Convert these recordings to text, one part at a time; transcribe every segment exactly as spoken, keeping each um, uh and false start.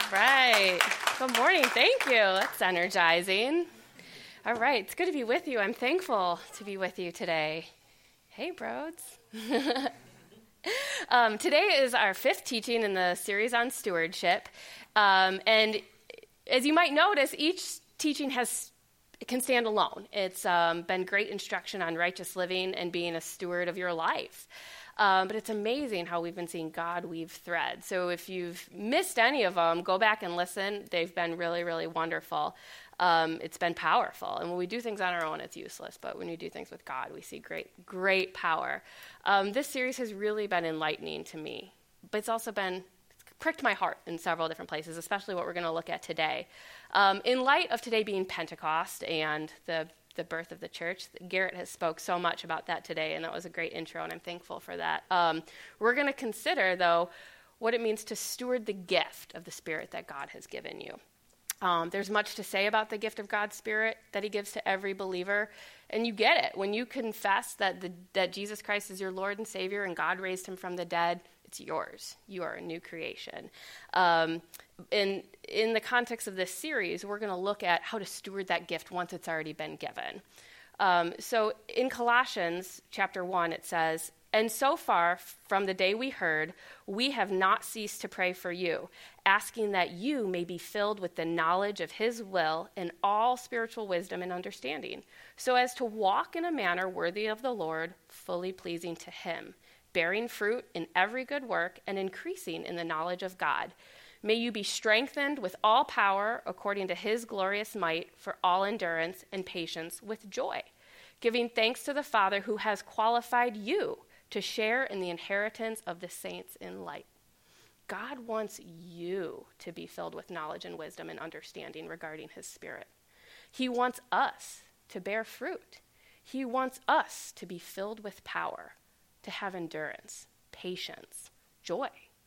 right. Good morning. Thank you. That's energizing. All right. It's good to be with you. I'm thankful to be with you today. Hey, Broads. um, today is our fifth teaching in the series on stewardship. Um, and as you might notice, each teaching has it can stand alone. It's um, been great instruction on righteous living and being a steward of your life. Um, but it's amazing how we've been seeing God weave threads. So if you've missed any of them, go back and listen. They've been really, really wonderful. Um, it's been powerful. And when we do things on our own, it's useless. But when we do things with God, we see great, great power. Um, this series has really been enlightening to me. But it's also been it's pricked my heart in several different places, especially what we're going to look at today. Um, in light of today being Pentecost and the the birth of the church. Garrett has spoke so much about that today, and that was a great intro, and I'm thankful for that. Um, we're going to consider, though, what it means to steward the gift of the Spirit that God has given you. Um, there's much to say about the gift of God's Spirit that he gives to every believer, and you get it. When you confess that the, that Jesus Christ is your Lord and Savior and God raised him from the dead, it's yours. You are a new creation. Um, in, in the context of this series, we're going to look at how to steward that gift once it's already been given. Um, so in Colossians chapter one, it says, "And so far from the day we heard, we have not ceased to pray for you, asking that you may be filled with the knowledge of his will in all spiritual wisdom and understanding, so as to walk in a manner worthy of the Lord, fully pleasing to him, bearing fruit in every good work and increasing in the knowledge of God. May you be strengthened with all power according to his glorious might for all endurance and patience with joy, giving thanks to the Father who has qualified you to share in the inheritance of the saints in light." God wants you to be filled with knowledge and wisdom and understanding regarding his Spirit. He wants us to bear fruit. He wants us to be filled with power, to have endurance, patience, joy.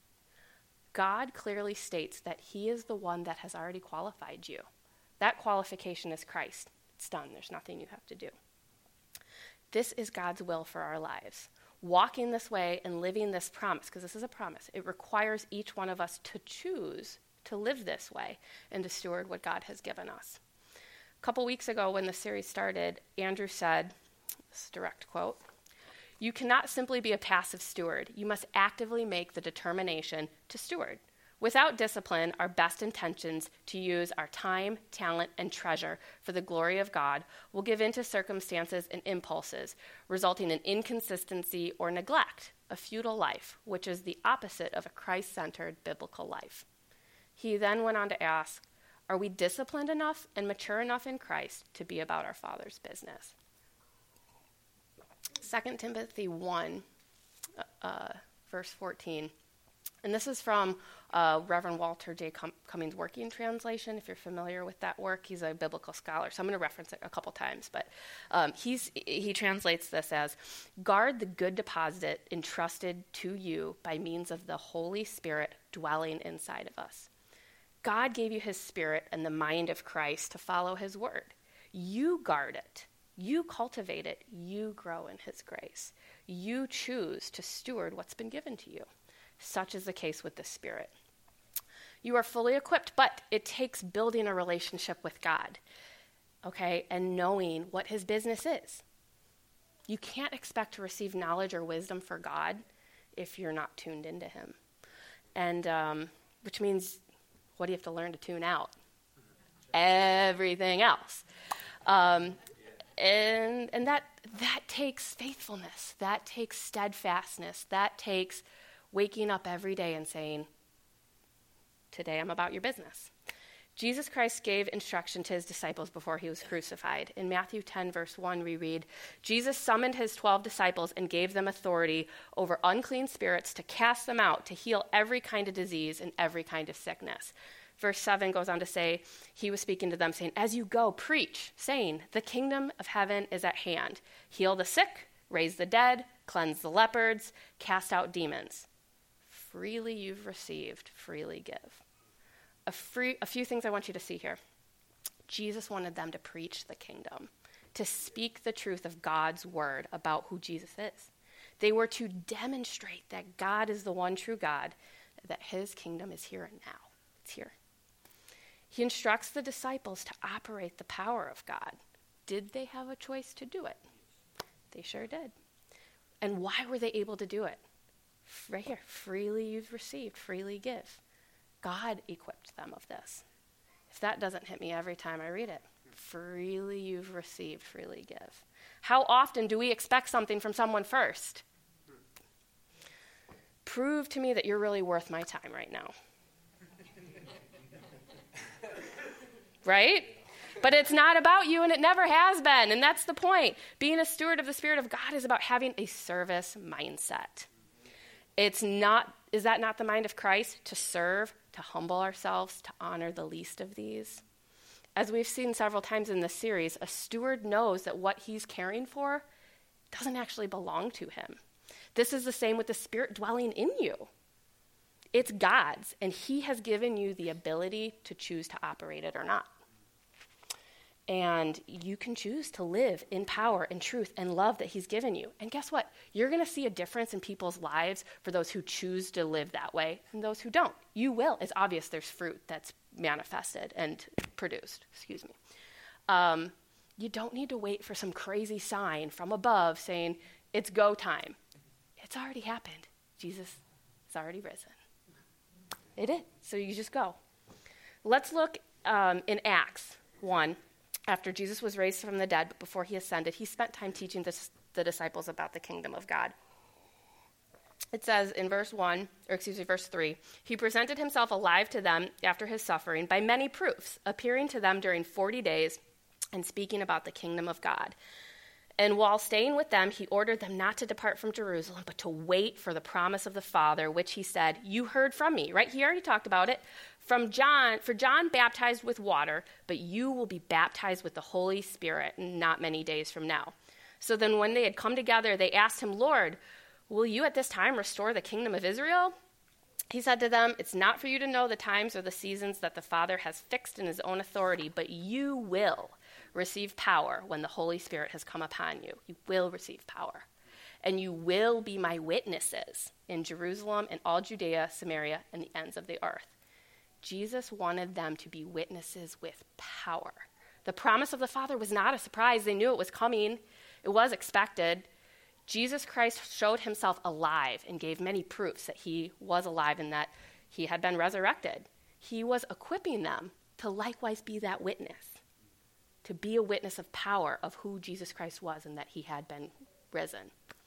God clearly states that he is the one that has already qualified you. That qualification is Christ. It's done. There's nothing you have to do. This is God's will for our lives. Walking this way and living this promise, because this is a promise, it requires each one of us to choose to live this way and to steward what God has given us. A couple weeks ago when the series started, Andrew said, this is a direct quote, "You cannot simply be a passive steward. You must actively make the determination to steward. Without discipline, our best intentions to use our time, talent, and treasure for the glory of God will give in to circumstances and impulses, resulting in inconsistency or neglect, a futile life, which is the opposite of a Christ-centered biblical life." He then went on to ask, are we disciplined enough and mature enough in Christ to be about our Father's business? Second Timothy one, uh, verse fourteen. And this is from uh, Reverend Walter J. Cum- Cummings' Working Translation. If you're familiar with that work, he's a biblical scholar, so I'm going to reference it a couple times. But um, he's, he translates this as, "Guard the good deposit entrusted to you by means of the Holy Spirit dwelling inside of us." God gave you his Spirit and the mind of Christ to follow his word. You guard it. You cultivate it. You grow in his grace. You choose to steward what's been given to you. Such is the case with the Spirit. You are fully equipped, but it takes building a relationship with God, okay, and knowing what his business is. You can't expect to receive knowledge or wisdom for God if you're not tuned into him. And um, which means, what do you have to learn to tune out? Everything else. Um, and and that that takes faithfulness. That takes steadfastness. That takes waking up every day and saying, today I'm about your business. Jesus Christ gave instruction to his disciples before he was crucified. In Matthew ten, verse one, we read, "Jesus summoned his twelve disciples and gave them authority over unclean spirits to cast them out, to heal every kind of disease and every kind of sickness." Verse seven goes on to say, he was speaking to them saying, "As you go, preach, saying, the kingdom of heaven is at hand. Heal the sick, raise the dead, cleanse the lepers, cast out demons. Freely you've received, freely give." A, free, a few things I want you to see here. Jesus wanted them to preach the kingdom, to speak the truth of God's word about who Jesus is. They were to demonstrate that God is the one true God, that his kingdom is here and now. It's here. He instructs the disciples to operate the power of God. Did they have a choice to do it? They sure did. And why were they able to do it? Right here, freely you've received, freely give. God equipped them of this. If that doesn't hit me every time I read it, freely you've received, freely give. How often do we expect something from someone first? Prove to me that you're really worth my time right now. Right? But it's not about you, and it never has been, and that's the point. Being a steward of the Spirit of God is about having a service mindset. It's not, is that not the mind of Christ? To serve, to humble ourselves, to honor the least of these. As we've seen several times in this series, a steward knows that what he's caring for doesn't actually belong to him. This is the same with the Spirit dwelling in you. It's God's, and he has given you the ability to choose to operate it or not. And you can choose to live in power and truth and love that he's given you. And guess what? You're going to see a difference in people's lives for those who choose to live that way and those who don't. You will. It's obvious there's fruit that's manifested and produced. Excuse me. Um, you don't need to wait for some crazy sign from above saying, it's go time. It's already happened. Jesus has already risen. It is. So you just go. Let's look um, in Acts one. After Jesus was raised from the dead, but before he ascended, he spent time teaching the, the disciples about the kingdom of God. It says in verse one, or excuse me, verse three, he presented himself alive to them after his suffering by many proofs, appearing to them during forty days and speaking about the kingdom of God. And while staying with them, he ordered them not to depart from Jerusalem, but to wait for the promise of the Father, which he said, you heard from me, right? He already talked about it. From John, for John baptized with water, but you will be baptized with the Holy Spirit not many days from now. So then when they had come together, they asked him, Lord, will you at this time restore the kingdom of Israel? He said to them, it's not for you to know the times or the seasons that the Father has fixed in his own authority, but you will receive power when the Holy Spirit has come upon you. You will receive power. And you will be my witnesses in Jerusalem and all Judea, Samaria, and the ends of the earth. Jesus wanted them to be witnesses with power. The promise of the Father was not a surprise. They knew it was coming. It was expected. Jesus Christ showed himself alive and gave many proofs that he was alive and that he had been resurrected. He was equipping them to likewise be that witness, to be a witness of power of who Jesus Christ was and that he had been risen.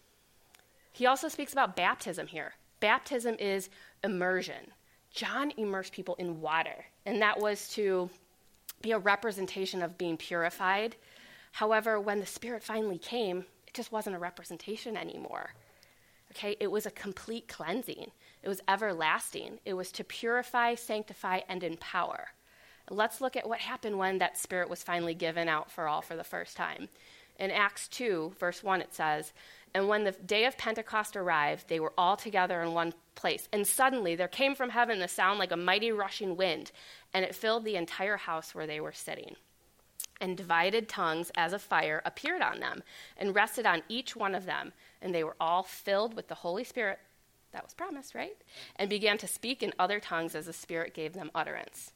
He also speaks about baptism here. Baptism is immersion. John immersed people in water, and that was to be a representation of being purified. However, when the Spirit finally came, it just wasn't a representation anymore. Okay, it was a complete cleansing. It was everlasting. It was to purify, sanctify, and empower. Let's look at what happened when that Spirit was finally given out for all for the first time. In Acts two, verse one, it says, and when the day of Pentecost arrived, they were all together in one place. And suddenly there came from heaven the sound like a mighty rushing wind, and it filled the entire house where they were sitting. And divided tongues as of fire appeared on them and rested on each one of them. And they were all filled with the Holy Spirit, that was promised, right? And began to speak in other tongues as the Spirit gave them utterance.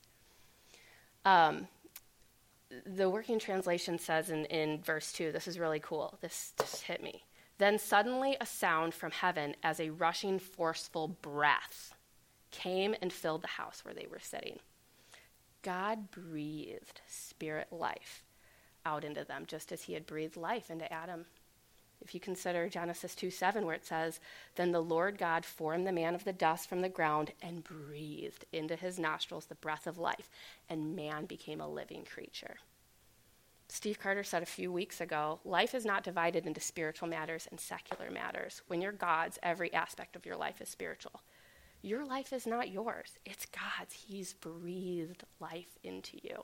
Um, the Working Translation says in, in verse two, this is really cool. This just hit me. Then suddenly a sound from heaven as a rushing, forceful breath came and filled the house where they were sitting. God breathed spirit life out into them, just as he had breathed life into Adam. If you consider Genesis two seven, where it says, then the Lord God formed the man of the dust from the ground and breathed into his nostrils the breath of life, and man became a living creature. Steve Carter said a few weeks ago, life is not divided into spiritual matters and secular matters. When you're God's, every aspect of your life is spiritual. Your life is not yours. It's God's. He's breathed life into you.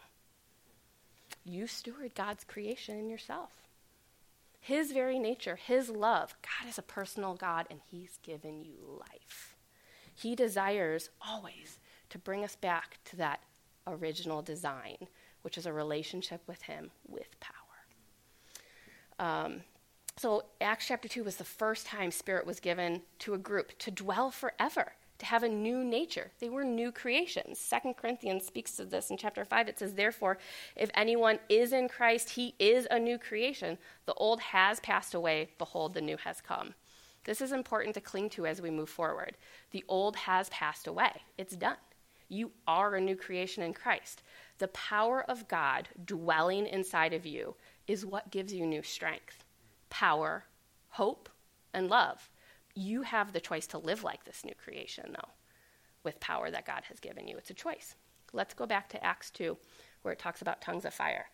You steward God's creation in yourself. His very nature, his love. God is a personal God, and he's given you life. He desires always to bring us back to that original design, which is a relationship with him with power. Um, so Acts chapter two was the first time Spirit was given to a group to dwell forever. to have a new nature. They were new creations. Second Corinthians speaks of this in chapter five. It says, therefore, if anyone is in Christ, he is a new creation. The old has passed away. Behold, the new has come. This is important to cling to as we move forward. The old has passed away. It's done. You are a new creation in Christ. The power of God dwelling inside of you is what gives you new strength, power, hope, and love. You have the choice to live like this new creation, though, with power that God has given you. It's a choice. Let's go back to Acts two, where it talks about tongues of fire.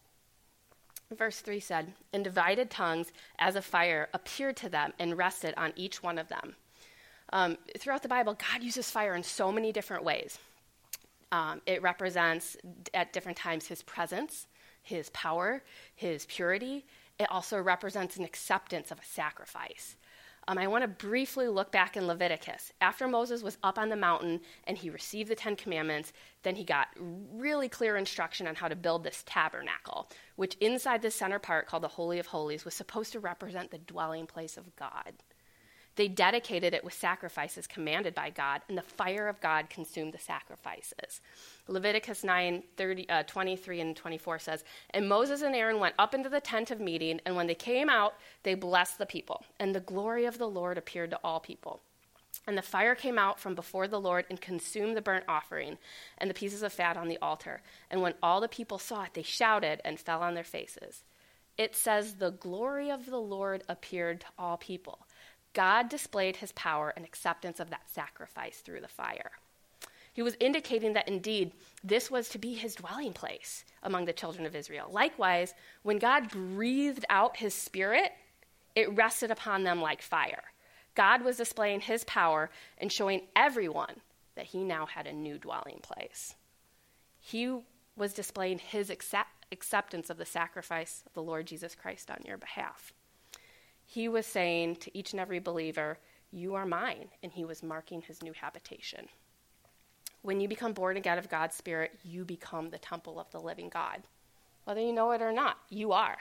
Verse three said, and divided tongues as a fire appeared to them and rested on each one of them. Um, throughout the Bible, God uses fire in so many different ways. Um, it represents at different times his presence, his power, his purity. It also represents an acceptance of a sacrifice. Um, I want to briefly look back in Leviticus. After Moses was up on the mountain and he received the Ten Commandments, then he got really clear instruction on how to build this tabernacle, which inside the center part called the Holy of Holies was supposed to represent the dwelling place of God. They dedicated it with sacrifices commanded by God, and the fire of God consumed the sacrifices. Leviticus nine, thirty, uh, twenty-three and twenty-four says, and Moses and Aaron went up into the tent of meeting, and when they came out, they blessed the people, and the glory of the Lord appeared to all people. And the fire came out from before the Lord and consumed the burnt offering and the pieces of fat on the altar. And when all the people saw it, they shouted and fell on their faces. It says, the glory of the Lord appeared to all people. God displayed his power and acceptance of that sacrifice through the fire. He was indicating that indeed this was to be his dwelling place among the children of Israel. Likewise, when God breathed out his spirit, it rested upon them like fire. God was displaying his power and showing everyone that he now had a new dwelling place. He was displaying his accept- acceptance of the sacrifice of the Lord Jesus Christ on your behalf. He was saying to each and every believer, you are mine, and he was marking his new habitation. When you become born again of God's Spirit, you become the temple of the living God. Whether you know it or not, you are.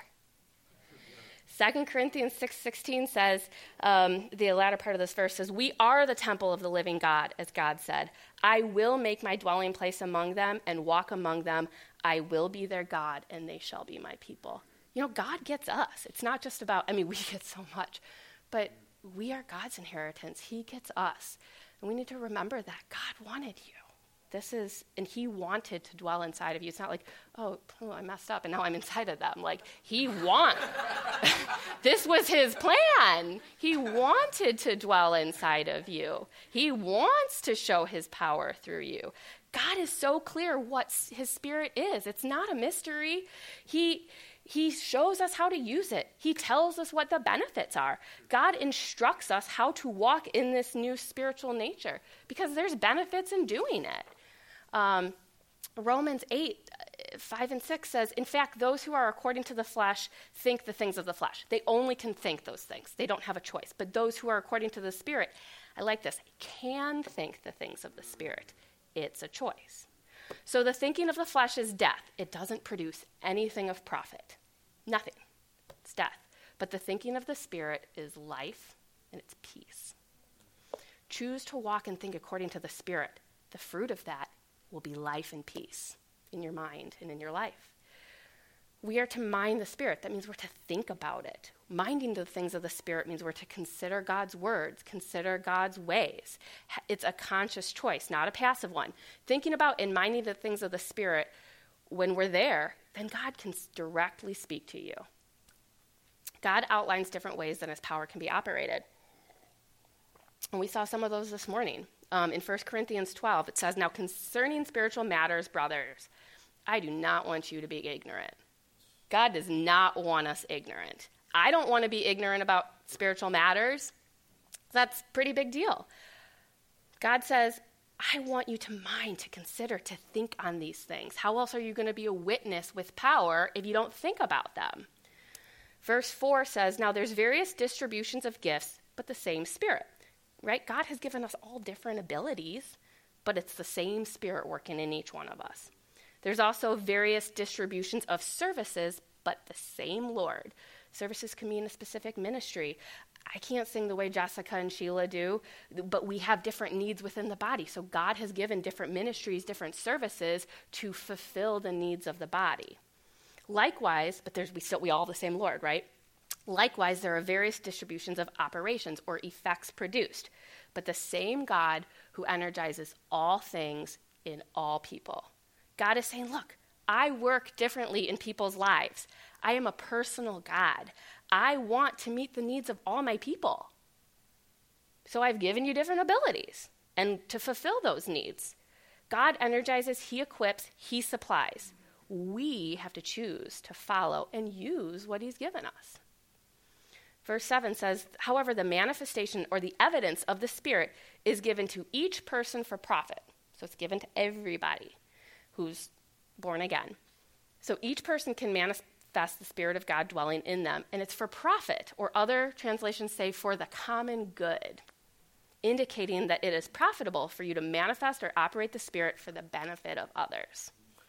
Second Corinthians six sixteen says, um, the latter part of this verse says, we are the temple of the living God, as God said. I will make my dwelling place among them and walk among them. I will be their God, and they shall be my people. You know, God gets us. It's not just about, I mean, we get so much, but we are God's inheritance. He gets us. And we need to remember that God wanted you. This is, and he wanted to dwell inside of you. It's not like, oh, oh I messed up and now I'm inside of them. Like, he wants, this was his plan. He wanted to dwell inside of you. He wants to show his power through you. God is so clear what his Spirit is. It's not a mystery. He... He shows us how to use it. He tells us what the benefits are. God instructs us how to walk in this new spiritual nature because there's benefits in doing it. Um, Romans eight, five and six says, in fact, those who are according to the flesh think the things of the flesh. They only can think those things. They don't have a choice. But those who are according to the Spirit, I like this, can think the things of the Spirit. It's a choice. So the thinking of the flesh is death. It doesn't produce anything of profit. Nothing. It's death. But the thinking of the Spirit is life and it's peace. Choose to walk and think according to the Spirit. The fruit of that will be life and peace in your mind and in your life. We are to mind the Spirit. That means we're to think about it. Minding the things of the Spirit means we're to consider God's words, consider God's ways. It's a conscious choice, not a passive one. Thinking about and minding the things of the Spirit, when we're there, then God can directly speak to you. God outlines different ways that his power can be operated. And we saw some of those this morning. Um, in First Corinthians twelve, it says, now concerning spiritual matters, brothers, I do not want you to be ignorant. God does not want us ignorant. I don't want to be ignorant about spiritual matters. That's a pretty big deal. God says, I want you to mind, to consider, to think on these things. How else are you going to be a witness with power if you don't think about them? Verse four says, now there's various distributions of gifts, but the same Spirit, right? God has given us all different abilities, but it's the same Spirit working in each one of us. There's also various distributions of services, but the same Lord. Services can mean a specific ministry. I can't sing the way Jessica and Sheila do, but we have different needs within the body. So God has given different ministries, different services to fulfill the needs of the body. Likewise, but there's we still we all have the same Lord, right? Likewise, there are various distributions of operations or effects produced, but the same God who energizes all things in all people. God is saying, look, I work differently in people's lives. I am a personal God. I want to meet the needs of all my people. So I've given you different abilities and to fulfill those needs. God energizes, he equips, he supplies. We have to choose to follow and use what he's given us. Verse seven says, however, the manifestation or the evidence of the Spirit is given to each person for profit. So it's given to everybody who's born again. So each person can manifest the Spirit of God dwelling in them, and it's for profit, or other translations say for the common good, indicating that it is profitable for you to manifest or operate the Spirit for the benefit of others.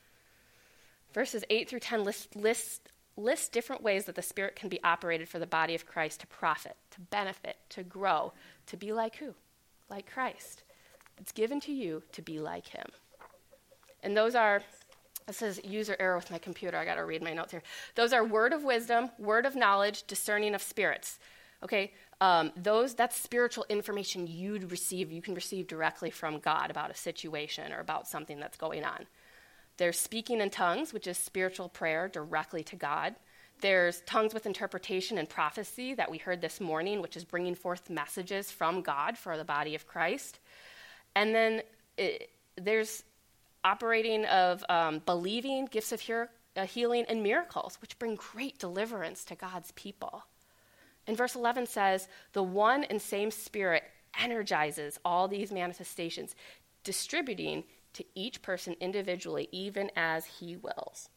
Verses eight through ten list, list, list different ways that the Spirit can be operated for the body of Christ to profit, to benefit, to grow, to be like who? Like Christ. It's given to you to be like him. And those are, it says user error with my computer. I got to read my notes here. Those are word of wisdom, word of knowledge, discerning of spirits. Okay, um, those that's spiritual information you'd receive. You can receive directly from God about a situation or about something that's going on. There's speaking in tongues, which is spiritual prayer directly to God. There's tongues with interpretation and prophecy that we heard this morning, which is bringing forth messages from God for the body of Christ. And then it, there's operating of um, believing, gifts of hear, uh, healing, and miracles, which bring great deliverance to God's people. And verse eleven says, the one and same Spirit energizes all these manifestations, distributing to each person individually, even as he wills.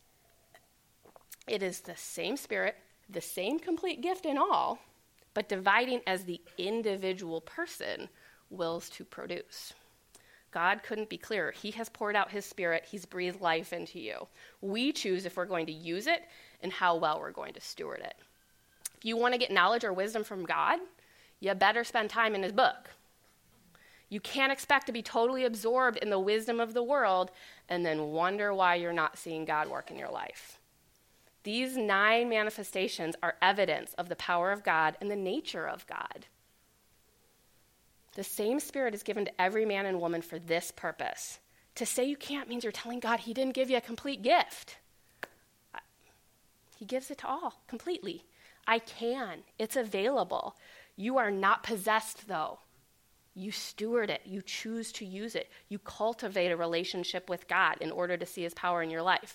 It is the same Spirit, the same complete gift in all, but dividing as the individual person wills to produce. God couldn't be clearer. He has poured out his Spirit. He's breathed life into you. We choose if we're going to use it and how well we're going to steward it. If you want to get knowledge or wisdom from God, you better spend time in his book. You can't expect to be totally absorbed in the wisdom of the world and then wonder why you're not seeing God work in your life. These nine manifestations are evidence of the power of God and the nature of God. The same Spirit is given to every man and woman for this purpose. To say you can't means you're telling God he didn't give you a complete gift. He gives it to all, completely. I can. It's available. You are not possessed, though. You steward it. You choose to use it. You cultivate a relationship with God in order to see his power in your life.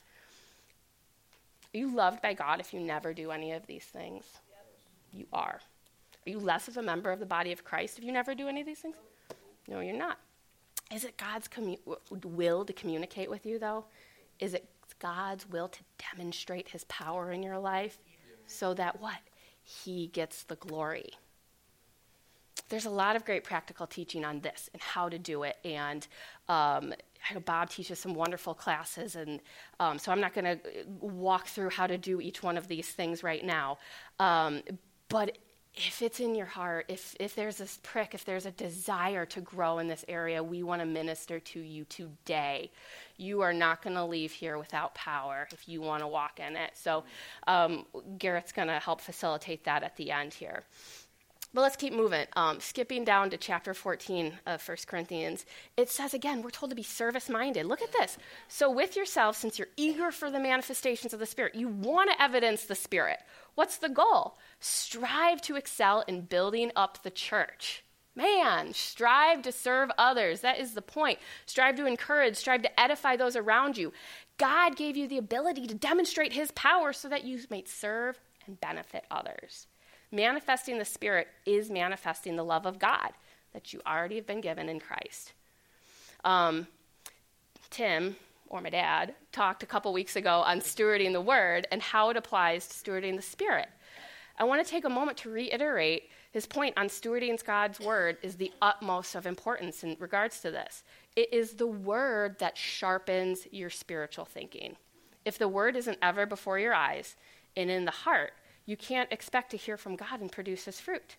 Are you loved by God if you never do any of these things? You are. Are you less of a member of the body of Christ if you never do any of these things? No, you're not. Is it God's commu- will to communicate with you, though? Is it God's will to demonstrate his power in your life so that what? He gets the glory. There's a lot of great practical teaching on this and how to do it. And um, I know Bob teaches some wonderful classes. And um, so I'm not going to walk through how to do each one of these things right now. Um, but if it's in your heart, if, if there's this prick, if there's a desire to grow in this area, we want to minister to you today. You are not going to leave here without power if you want to walk in it. So um, Garrett's going to help facilitate that at the end here. But let's keep moving. Um, skipping down to chapter fourteen of First Corinthians, it says again, we're told to be service-minded. Look at this. So with yourselves, since you're eager for the manifestations of the Spirit, you want to evidence the Spirit. What's the goal? Strive to excel in building up the church. Man, strive to serve others. That is the point. Strive to encourage, strive to edify those around you. God gave you the ability to demonstrate his power so that you may serve and benefit others. Manifesting the Spirit is manifesting the love of God that you already have been given in Christ. Um, Tim, or my dad, talked a couple weeks ago on stewarding the Word and how it applies to stewarding the Spirit. I want to take a moment to reiterate his point on stewarding God's Word is the utmost of importance in regards to this. It is the Word that sharpens your spiritual thinking. If the Word isn't ever before your eyes and in the heart, you can't expect to hear from God and produce his fruit.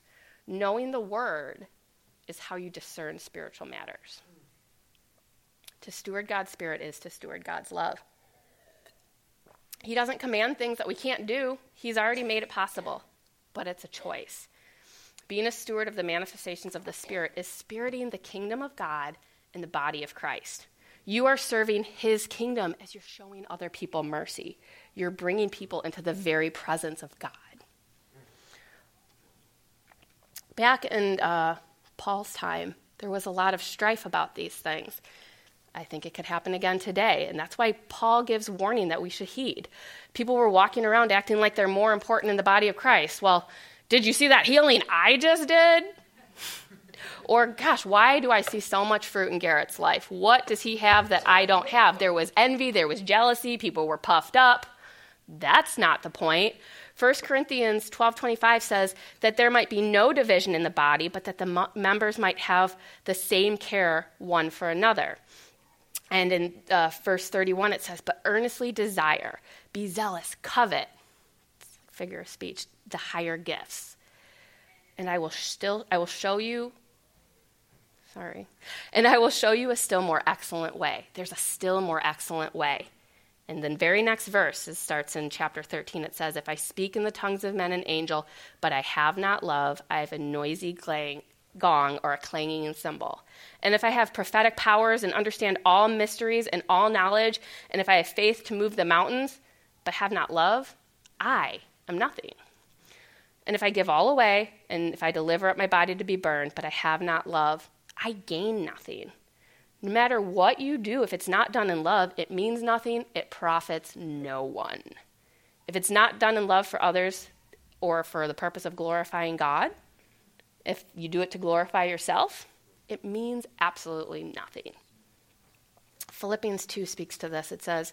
Knowing the word is how you discern spiritual matters. To steward God's Spirit is to steward God's love. He doesn't command things that we can't do. He's already made it possible, but it's a choice. Being a steward of the manifestations of the Spirit is spiriting the kingdom of God in the body of Christ. You are serving his kingdom as you're showing other people mercy. You're bringing people into the very presence of God. Back in uh, Paul's time, there was a lot of strife about these things. I think it could happen again today, and that's why Paul gives warning that we should heed. People were walking around acting like they're more important in the body of Christ. Well, did you see that healing I just did? Or, gosh, why do I see so much fruit in Garrett's life? What does he have that I don't have? There was envy, there was jealousy, people were puffed up. That's not the point. First Corinthians twelve twenty-five says that there might be no division in the body, but that the mo- members might have the same care one for another. And in uh, verse thirty-one, it says, but earnestly desire, be zealous, covet, figure of speech, the higher gifts. And I will still, I will show you, sorry, and I will show you a still more excellent way. There's a still more excellent way. And then very next verse, it starts in chapter thirteen, it says, if I speak in the tongues of men and angel, but I have not love, I have a noisy clang, gong or a clanging cymbal. And if I have prophetic powers and understand all mysteries and all knowledge, and if I have faith to move the mountains, but have not love, I am nothing. And if I give all away, and if I deliver up my body to be burned, but I have not love, I gain nothing. No matter what you do, if it's not done in love, it means nothing, it profits no one. If it's not done in love for others or for the purpose of glorifying God, if you do it to glorify yourself, it means absolutely nothing. Philippians two speaks to this. It says,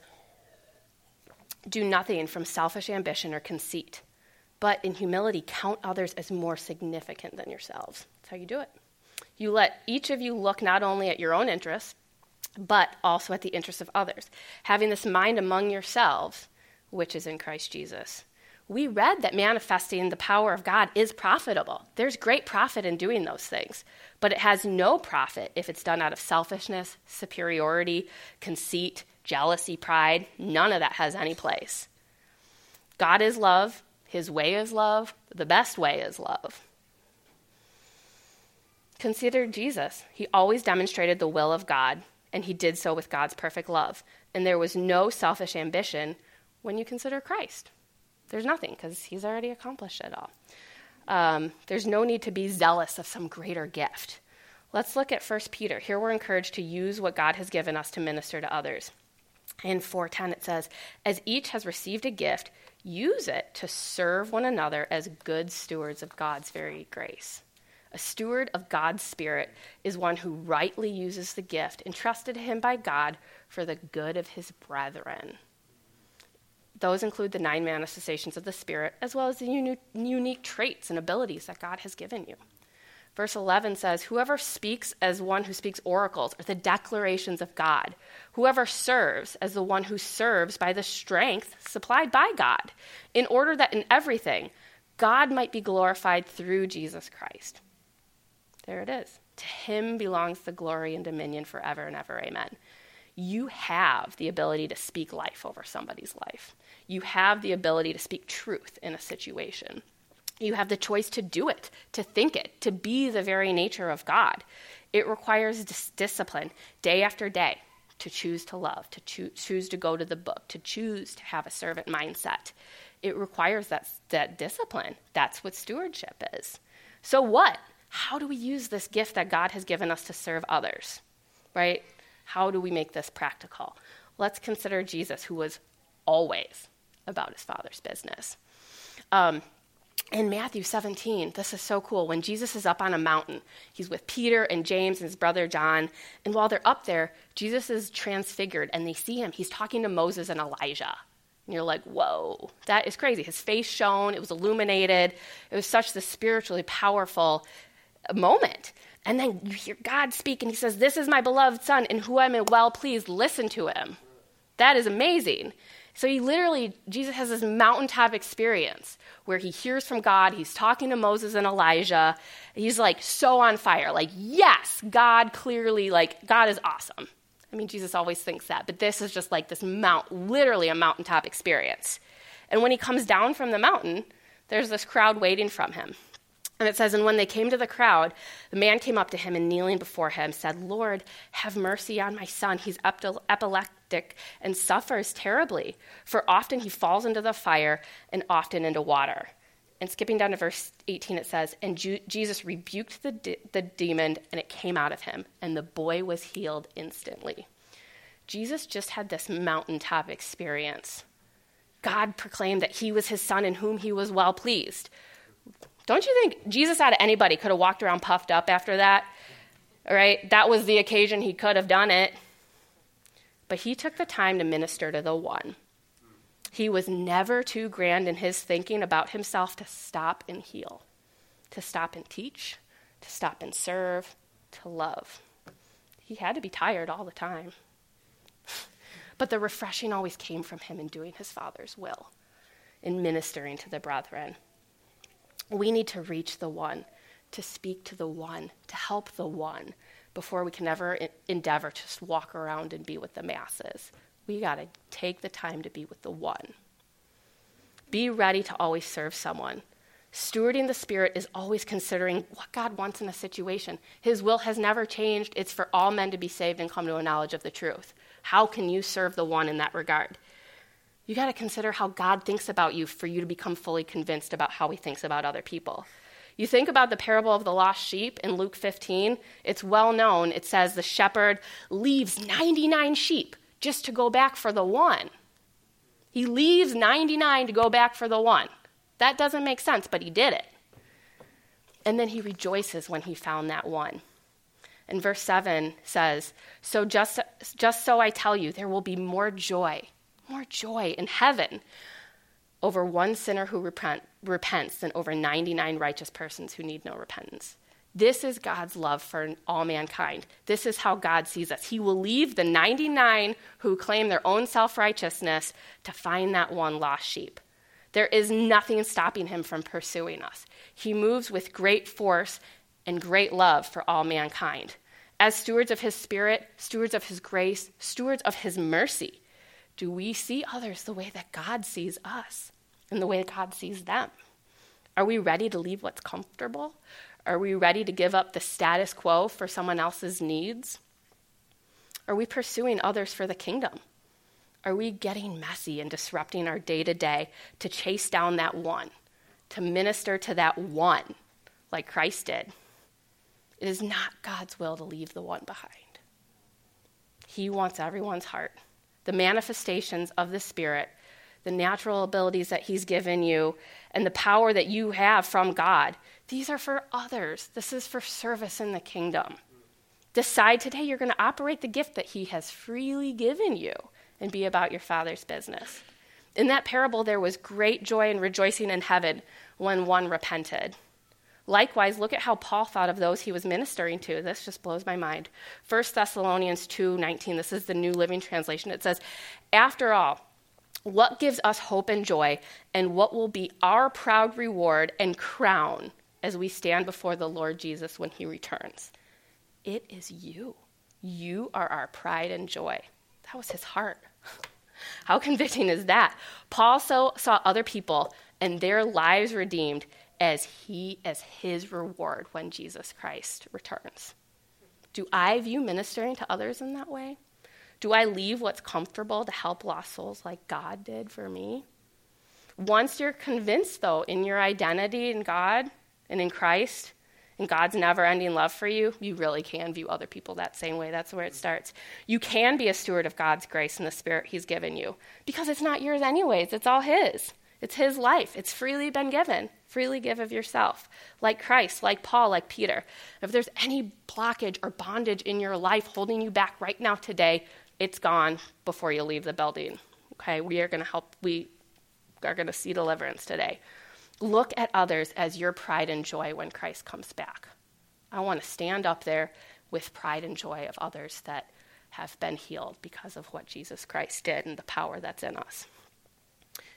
do nothing from selfish ambition or conceit, but in humility count others as more significant than yourselves. That's how you do it. You let each of you look not only at your own interests, but also at the interests of others, having this mind among yourselves, which is in Christ Jesus. We read that manifesting the power of God is profitable. There's great profit in doing those things, but it has no profit if it's done out of selfishness, superiority, conceit, jealousy, pride. None of that has any place. God is love. His way is love. The best way is love. Consider Jesus. He always demonstrated the will of God, and he did so with God's perfect love. And there was no selfish ambition when you consider Christ. There's nothing, because he's already accomplished it all. Um, there's no need to be zealous of some greater gift. Let's look at First Peter. Here we're encouraged to use what God has given us to minister to others. In four ten it says, as each has received a gift, use it to serve one another as good stewards of God's very grace. A steward of God's Spirit is one who rightly uses the gift entrusted to him by God for the good of his brethren. Those include the nine manifestations of the Spirit, as well as the uni- unique traits and abilities that God has given you. Verse eleven says, whoever speaks as one who speaks oracles or the declarations of God, whoever serves as the one who serves by the strength supplied by God, in order that in everything God might be glorified through Jesus Christ. There it is. To him belongs the glory and dominion forever and ever. Amen. You have the ability to speak life over somebody's life. You have the ability to speak truth in a situation. You have the choice to do it, to think it, to be the very nature of God. It requires dis- discipline day after day to choose to love, to choo- choose to go to the book, to choose to have a servant mindset. It requires that, that discipline. That's what stewardship is. So what? How do we use this gift that God has given us to serve others, right? How do we make this practical? Let's consider Jesus, who was always about his Father's business. Um, in Matthew seventeen, this is so cool. When Jesus is up on a mountain, he's with Peter and James and his brother John. And while they're up there, Jesus is transfigured and they see him. He's talking to Moses and Elijah. And you're like, whoa, that is crazy. His face shone. It was illuminated. It was such the spiritually powerful moment. And then you hear God speak and he says, this is my beloved son in whom I am well pleased. Listen to him. That is amazing. So he literally, Jesus has this mountaintop experience where he hears from God. He's talking to Moses and Elijah. He's like so on fire. Like, yes, God clearly, like, God is awesome. I mean, Jesus always thinks that, but this is just like this mount, literally a mountaintop experience. And when he comes down from the mountain, there's this crowd waiting from him. And it says, and when they came to the crowd, the man came up to him and kneeling before him said, Lord, have mercy on my son. He's epileptic and suffers terribly. For often he falls into the fire and often into water. And skipping down to verse eighteen, it says, and Ju- Jesus rebuked the, de- the demon and it came out of him. And the boy was healed instantly. Jesus just had this mountaintop experience. God proclaimed that he was his son in whom he was well pleased. Don't you think Jesus out of anybody could have walked around puffed up after that? All right, that was the occasion he could have done it. But he took the time to minister to the one. He was never too grand in his thinking about himself to stop and heal, to stop and teach, to stop and serve, to love. He had to be tired all the time. But the refreshing always came from him in doing his Father's will, in ministering to the brethren. We need to reach the one, to speak to the one, to help the one, before we can ever endeavor to just walk around and be with the masses. We got to take the time to be with the one. Be ready to always serve someone. Stewarding the Spirit is always considering what God wants in a situation. His will has never changed. It's for all men to be saved and come to a knowledge of the truth. How can you serve the one in that regard? You got to consider how God thinks about you for you to become fully convinced about how he thinks about other people. You think about the parable of the lost sheep in Luke fifteen. It's well known. It says the shepherd leaves ninety-nine sheep just to go back for the one. He leaves ninety-nine to go back for the one. That doesn't make sense, but he did it. And then he rejoices when he found that one. And verse seven says, so just, just so I tell you, there will be more joy, more joy in heaven over one sinner who repent, repents than over ninety-nine righteous persons who need no repentance. This is God's love for all mankind. This is how God sees us. He will leave the ninety-nine who claim their own self-righteousness to find that one lost sheep. There is nothing stopping him from pursuing us. He moves with great force and great love for all mankind. As stewards of his Spirit, stewards of his grace, stewards of his mercy, do we see others the way that God sees us and the way God sees them? Are we ready to leave what's comfortable? Are we ready to give up the status quo for someone else's needs? Are we pursuing others for the kingdom? Are we getting messy and disrupting our day-to-day to chase down that one, to minister to that one like Christ did? It is not God's will to leave the one behind. He wants everyone's heart. The manifestations of the Spirit, the natural abilities that he's given you, and the power that you have from God, these are for others. This is for service in the kingdom. Decide today you're going to operate the gift that he has freely given you and be about your Father's business. In that parable, there was great joy and rejoicing in heaven when one repented. Likewise, look at how Paul thought of those he was ministering to. This just blows my mind. First Thessalonians two nineteen, this is the New Living Translation. It says, after all, what gives us hope and joy, and what will be our proud reward and crown as we stand before the Lord Jesus when he returns? It is you. You are our pride and joy. That was his heart. How convicting is that? Paul so, saw other people and their lives redeemed as he, as his reward when Jesus Christ returns. Do I view ministering to others in that way? Do I leave what's comfortable to help lost souls like God did for me? Once you're convinced, though, in your identity in God and in Christ, and God's never-ending love for you, you really can view other people that same way. That's where it starts. You can be a steward of God's grace and the Spirit he's given you, because it's not yours anyways. It's all his. It's his life. It's freely been given. Freely give of yourself. Like Christ, like Paul, like Peter. If there's any blockage or bondage in your life holding you back right now today, it's gone before you leave the building. Okay, we are going to help. We are going to see deliverance today. Look at others as your pride and joy when Christ comes back. I want to stand up there with pride and joy of others that have been healed because of what Jesus Christ did and the power that's in us.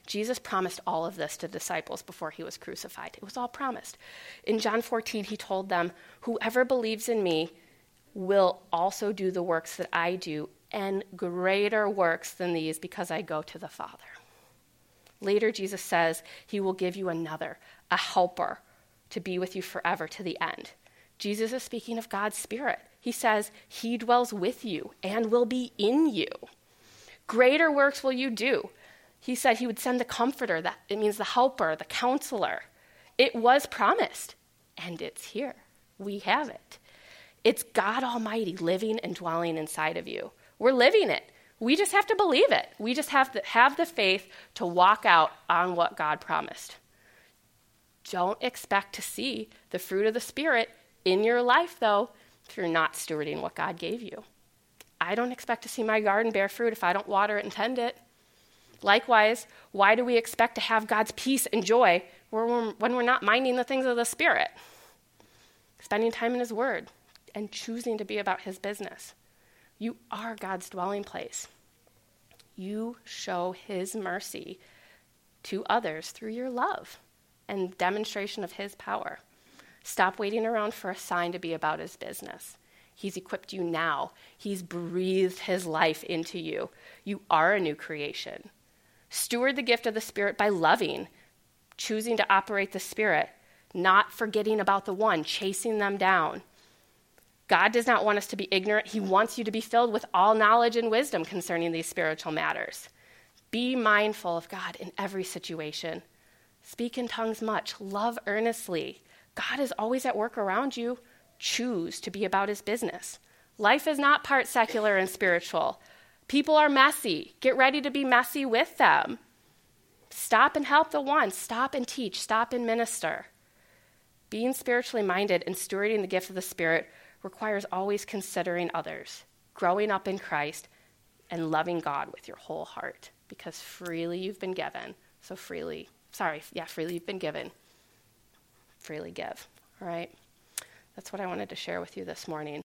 Jesus promised all of this to disciples before he was crucified. It was all promised. In John fourteen, he told them, whoever believes in me will also do the works that I do, and greater works than these, because I go to the Father. Later, Jesus says he will give you another, a helper, to be with you forever to the end. Jesus is speaking of God's Spirit. He says he dwells with you and will be in you. Greater works will you do. He said he would send the comforter, that it means the helper, the counselor. It was promised, and it's here. We have it. It's God Almighty living and dwelling inside of you. We're living it. We just have to believe it. We just have to have the faith to walk out on what God promised. Don't expect to see the fruit of the Spirit in your life, though, if you're not stewarding what God gave you. I don't expect to see my garden bear fruit if I don't water it and tend it. Likewise, why do we expect to have God's peace and joy when we're not minding the things of the Spirit? Spending time in his word and choosing to be about his business. You are God's dwelling place. You show his mercy to others through your love and demonstration of his power. Stop waiting around for a sign to be about his business. He's equipped you now. He's breathed his life into you. You are a new creation. Steward the gift of the Spirit by loving, choosing to operate the Spirit, not forgetting about the one, chasing them down. God does not want us to be ignorant. He wants you to be filled with all knowledge and wisdom concerning these spiritual matters. Be mindful of God in every situation. Speak in tongues much. Love earnestly. God is always at work around you. Choose to be about his business. Life is not part secular and spiritual. People are messy. Get ready to be messy with them. Stop and help the one. Stop and teach. Stop and minister. Being spiritually minded and stewarding the gift of the Spirit requires always considering others, growing up in Christ, and loving God with your whole heart, because freely you've been given, so freely, sorry, yeah, freely you've been given, freely give, all right? That's what I wanted to share with you this morning.